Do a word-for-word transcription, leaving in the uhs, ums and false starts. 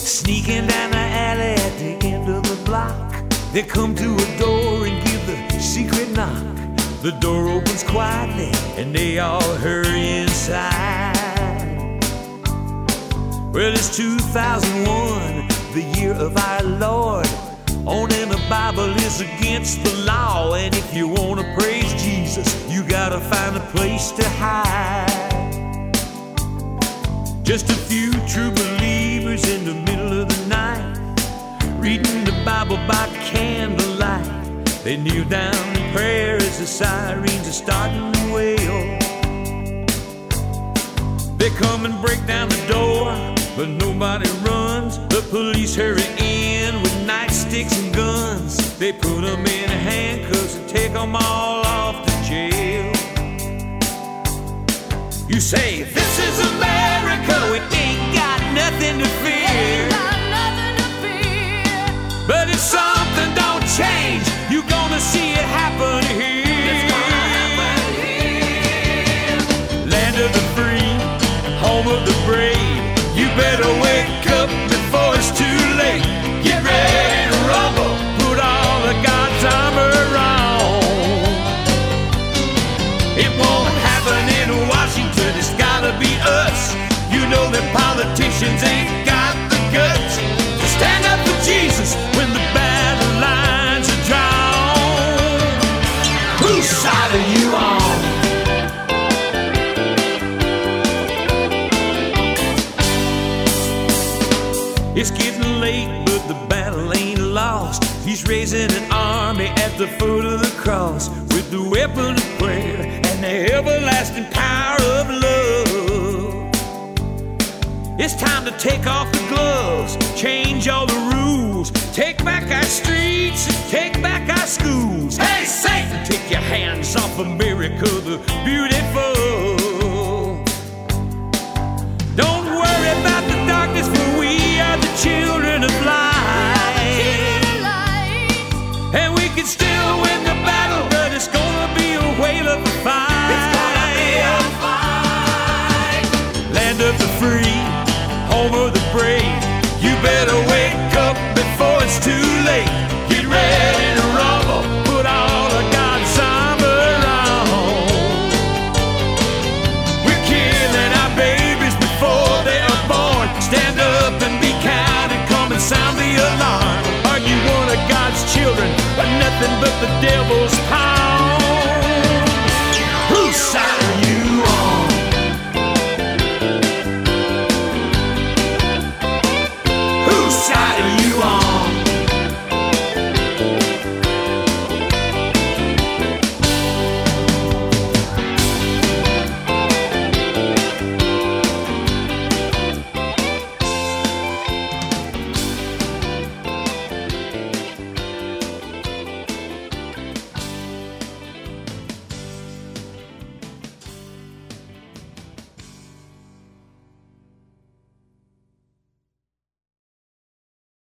Sneaking down the alley at the end of the block, they come to a door and give the secret knock. The door opens quietly and they all hurry inside. Well, it's two thousand one, the year of our Lord. Owning a Bible is against the law, and if you want to praise Jesus, you gotta find a place to hide. Just a few true believers in the middle of the night, reading the Bible by candlelight. They kneel down in prayer as the sirens are starting to wail. They come and break down the door, but nobody runs. The police hurry in with nightsticks and guns. They put them in handcuffs and take them all off to jail. You say, this is America, we ain't got nothing to fear. But if something don't change, you're gonna see it happen here. It's gonna happen here. Land of the free, home of the brave. You better wake up before it's too late. Get ready to rumble, put all of God's armor on. It won't happen in Washington, it's gotta be us. You know that politicians ain't got the guts to stand up for Jesus when the battle lines are drawn. Whose side are you on? It's getting late, but the battle ain't lost. He's raising an army at the foot of the cross with the weapon of prayer and the everlasting power of love. It's time to take off the gloves, change all the rules, take back our streets and take back our schools. Hey, Satan, take your hands off America the beautiful. Don't worry about the darkness, for we are the children of light. And we can still win the battle, but it's gonna be a whale of a fight. It's gonna be a fight. Land of the free, home of the brave. You better wake up before it's too late. Get ready to rumble, put all of God's armor on. We're killing our babies before they are born. Stand up and be counted, come and sound the alarm. Are you one of God's children, or nothing but the devil?